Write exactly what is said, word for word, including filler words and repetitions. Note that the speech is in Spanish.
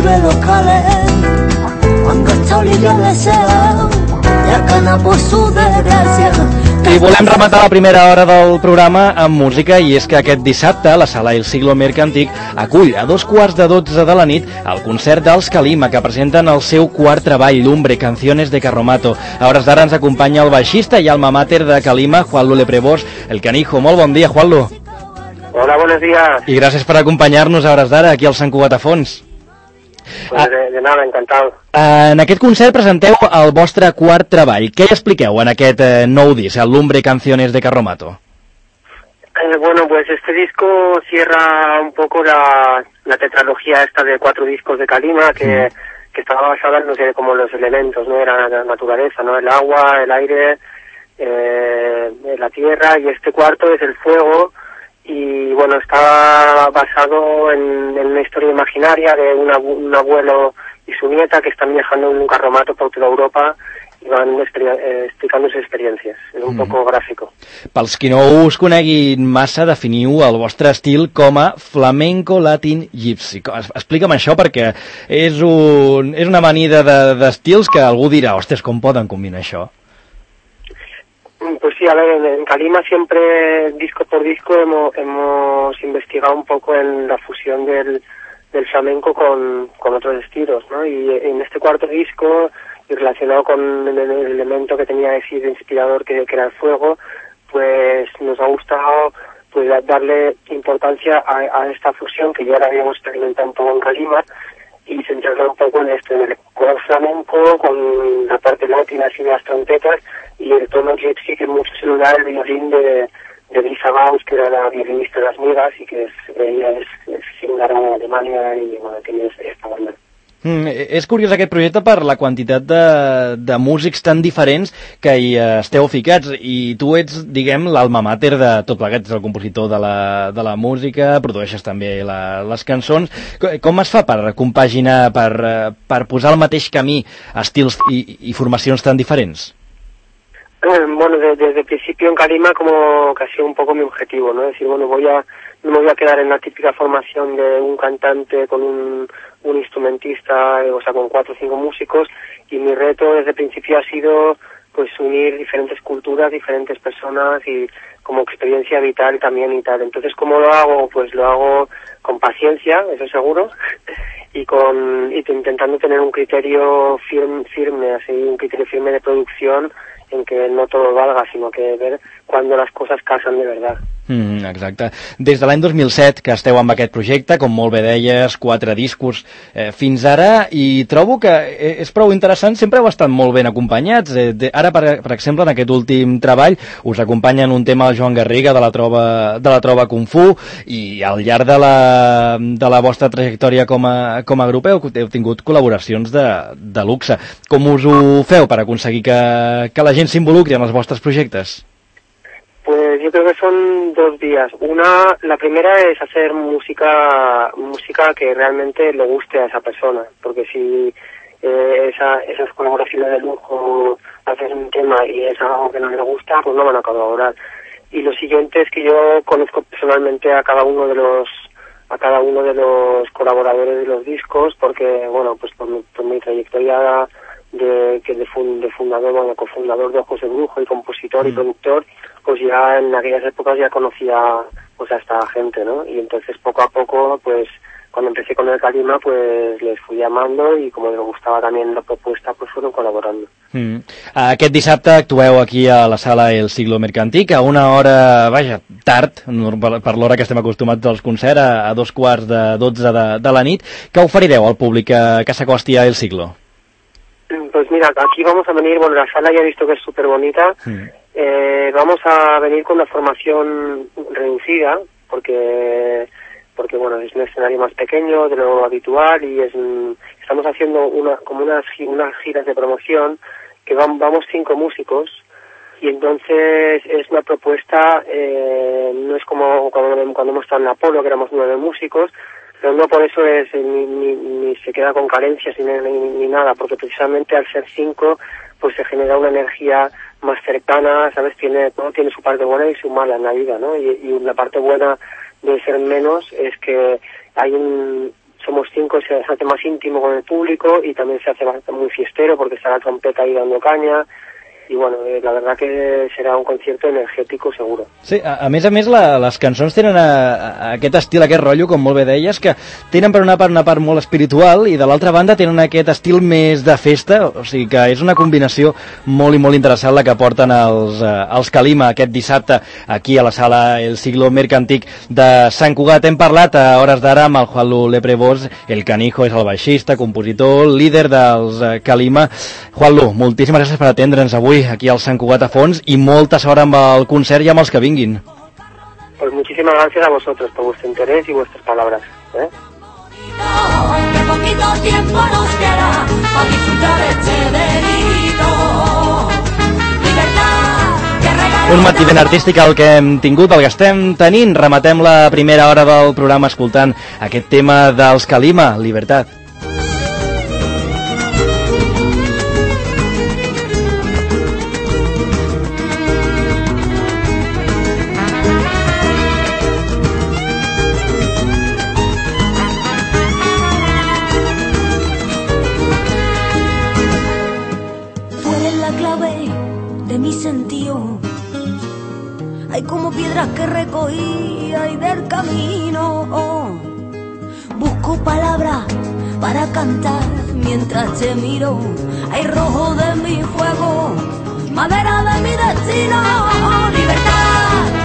vive locales, cuando estoy yo deseo, ya gana por su desgracia. I volem rematar la primera hora del programa amb música, i és que aquest dissabte la sala El Siglo Mercantic acull a dos quarts de dotze de la nit el concert dels Kalima, que presenten el seu quart treball, Lumbre, Canciones de Carromato. A hores d'ara ens acompanya el baixista i alma mater de Kalima, Juanlu Leprevós, el Canijo. Molt bon dia, Juanlu. Hola, buenos días. I gràcies per acompanyar-nos a hores d'ara aquí al Sant Cugat a Fons. Pues de, de nada, encantado. En aquest concert presenteu el vostre quart treball. Què expliqueu en aquest eh, nou disc, el Lumbre, Canciones de Carromato? Eh, bueno, pues este disco cierra un poco la, la tetralogía esta de cuatro discos de Kalima, que, sí. que estaba basada en, no sé, como los elementos, ¿no? Era la naturaleza, ¿no? El agua, el aire, eh, la tierra, y este cuarto es el fuego. Y bueno, está basado en, en una historia imaginaria de una, un abuelo y su nieta que están viajando en un carromato por toda Europa i van eh, explicant sus experiències. És un mm. poco gràfico. Pels qui no us coneguin massa, definiu el vostre estil com a flamenco latin gypsy. Explica'm això, perquè és, un, és una amanida d'estils de, que algú dirà, ostres, com poden combinar això? Pues sí, a ver, en, en Kalima siempre, disco por disco, hemos, hemos investigado un poco en la fusión del, del flamenco con, con otros estilos, ¿no? Y en este cuarto disco, y relacionado con el, el elemento que tenía ese inspirador que, que era el fuego, pues nos ha gustado pues darle importancia a, a esta fusión que ya la habíamos experimentado un poco en Kalima, y centrarla un poco en esto, en el cuadro flamenco, con la parte latina así de las trompetas, y el tono gypsy que mucho se lo da el violín de, de Lisa Baus, que era la violinista de Las Migas, y que es, ella es, es singular en Alemania, y bueno, tiene esta banda. Mm, és curiós aquest projecte per la quantitat de, de músics tan diferents que hi esteu ficats, i tu ets, diguem, l'alma mater de tot plegat, ets el compositor de la, de la música, produeixes també la, les cançons. Com es fa per compaginar, per, per posar al mateix camí estils i, i formacions tan diferents? Bueno, de, desde el principio en Kalima como que ha sido un poco mi objetivo, ¿no? Es decir, bueno, voy a, no me voy a quedar en la típica formación de un cantante con un, un instrumentista, o sea, con cuatro o cinco músicos, y mi reto desde el principio ha sido pues unir diferentes culturas, diferentes personas y como experiencia vital también y tal. Entonces, ¿cómo lo hago? Pues lo hago con paciencia, eso seguro, y con y intentando tener un criterio firme, firme, así, un criterio firme de producción, en que no todo valga, sinó que ver quan les coses casen de verdad. Mm, exacte. Des de l'any dos mil set que esteu amb aquest projecte, com molt bé deies, quatre discos eh, fins ara, i trobo que és prou interessant, sempre heu estat molt ben acompanyats. Eh, de, ara, per, per exemple, en aquest últim treball, us acompanyen un tema el Joan Garriga de la Trova, de la Trova Kung Fu, i al llarg de la, de la vostra trajectòria com a, com a grup heu, heu tingut col·laboracions de, de luxe. Com us ho feu per aconseguir que, que la gent s'involucri en els vostres projectes? Pues yo creo que son dos vías. Una, la primera es hacer música música que realmente le guste a esa persona, porque si eh, esa, esas colaboraciones de lujo haces un tema y es algo que no le gusta, pues no van a colaborar. Y lo siguiente es que yo conozco personalmente a cada uno de los a cada uno de los colaboradores de los discos, porque bueno, pues por mi, por mi trayectoria de que de, fund, de fundador, bueno, cofundador de Ojos de Brujo y compositor mm. y productor, pues ya en aquellas épocas ya conocía pues a esta gente, ¿no? Y entonces poco a poco, pues cuando empecé con el Kalima, pues les fui llamando, i com les gustava también la propuesta, pues fueron colaborando. Mm. Aquest dissabte actueu aquí a la sala El Siglo Mercantic a una hora, vaja, tard, per l'hora que estem acostumats als concerts, a, a dos quarts de dotze de, de la nit. Què oferireu al públic que, que s'acosti a El Siglo? Pues mira, aquí vamos a venir, bueno, la sala ya he visto que es súper bonita, mm. eh, vamos a venir con una formación reducida, porque porque bueno, es un escenario más pequeño de lo habitual, y es estamos haciendo una como unas, unas giras de promoción que van, vamos cinco músicos, y entonces es una propuesta, eh, no es como cuando, cuando hemos estado en Apolo, que éramos nueve músicos, pero no por eso es ni, ni, ni se queda con carencias ni, ni, ni nada, porque precisamente al ser cinco pues se genera una energía más cercana, ¿sabes? Tiene, todo tiene su parte buena y su mala en la vida, ¿no? Y, y la parte buena de ser menos es que hay un somos cinco, se hace más íntimo con el público y también se hace bastante muy fiestero porque está la trompeta ahí dando caña. I bueno, eh, la verdad que serà un concierto energético seguro. Sí, a, a més a més la, les cançons tenen a, a aquest estil, aquest rotllo, com molt bé deies, que tenen per una part una part molt espiritual i de l'altra banda tenen aquest estil més de festa, o sigui que és una combinació molt i molt interessant la que porten els, eh, els Calima aquest dissabte aquí a la sala El Siglo Mercantic de Sant Cugat. Hem parlat a hores d'ara amb el Juanlu Leprevós, el Canijo és el baixista, compositor, líder dels eh, Calima. Juanlu, moltíssimes gràcies per atendre'ns avui aquí al Sant Cugat a Fons i molta sort amb el concert i amb els que vinguin. Pues muchísimas gracias a vosotros por vuestro interés y vuestras palabras. ¿eh? Que poquito tiempo nos queda para disfrutar este delito. Libertad que regala... Un matí ben artístic el que hem tingut, el que estem tenint. Rematem la primera hora del programa escoltant aquest tema dels Calima, Libertad. Hay como piedras que recogía y del camino busco palabras para cantar mientras te miro. Hay rojo de mi fuego, madera de mi destino. Libertad.